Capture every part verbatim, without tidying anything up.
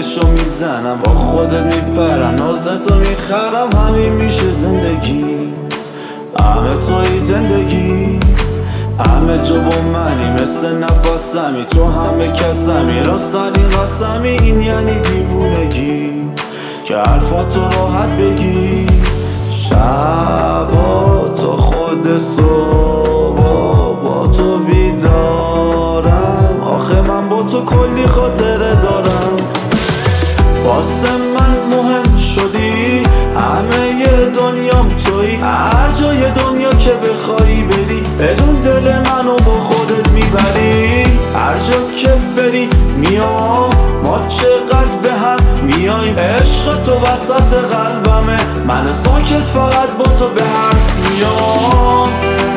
زنگشو میزنم، با خودت میپرم، نازتو میخرم. همین میشه زندگی، همه توی زندگی، همه جا با منی، مثل نفسمی تو همه کسمی. راستنی قسمی، این یعنی دیوونگی که حرفاتو راحت بگی. شبا تا خود صبح با تو بیدارم، آخه من با تو کلی خاطره دارم. واسه من مهم شدی، همه دنیام تویی، هر جای دنیا که بخوایی بری، بدون دل منو با خودت میبری. هر جا که بری میام، ما چقدر به هم میایم. عشق تو وسط قلبمه، من ساکت فقط با تو به حرف میام.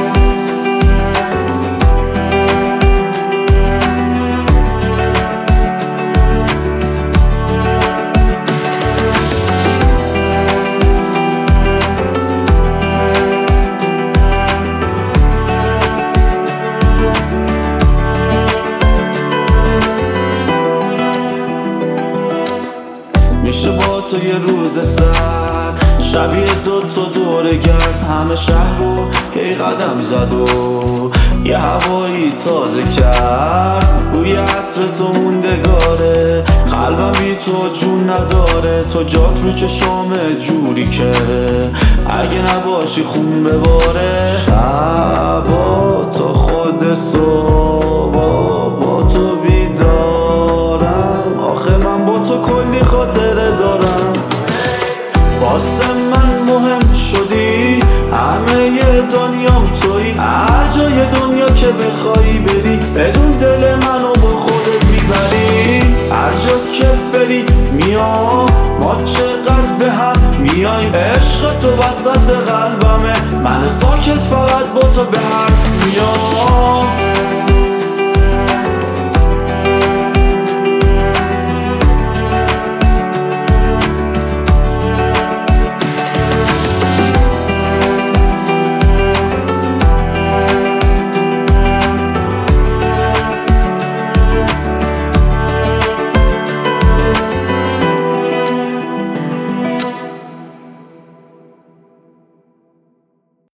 میشه با تو یه روز سر، شبیه دو تا دوره گرد، همه شهر رو هی قدم زد و یه هوایی تازه کرد. بوی عطر تو موندگاره، قلبم بی تو جون نداره. تو جات رو چشامه جوری که اگه نباشی خون بباره. شبا تا خود صبح با تو بیدارم، آخه من با تو کلی خاطره دارم. واسه من مهم شدی، همه دنیام تویی، هر جای دنیا که بخوایی بری، بدون دل منو با خودت میبری. هر جا که بری میام، ما چقدر به هم میایم. عشق تو وسط قلبمه، من ساکت فقط با تو به حرف میام.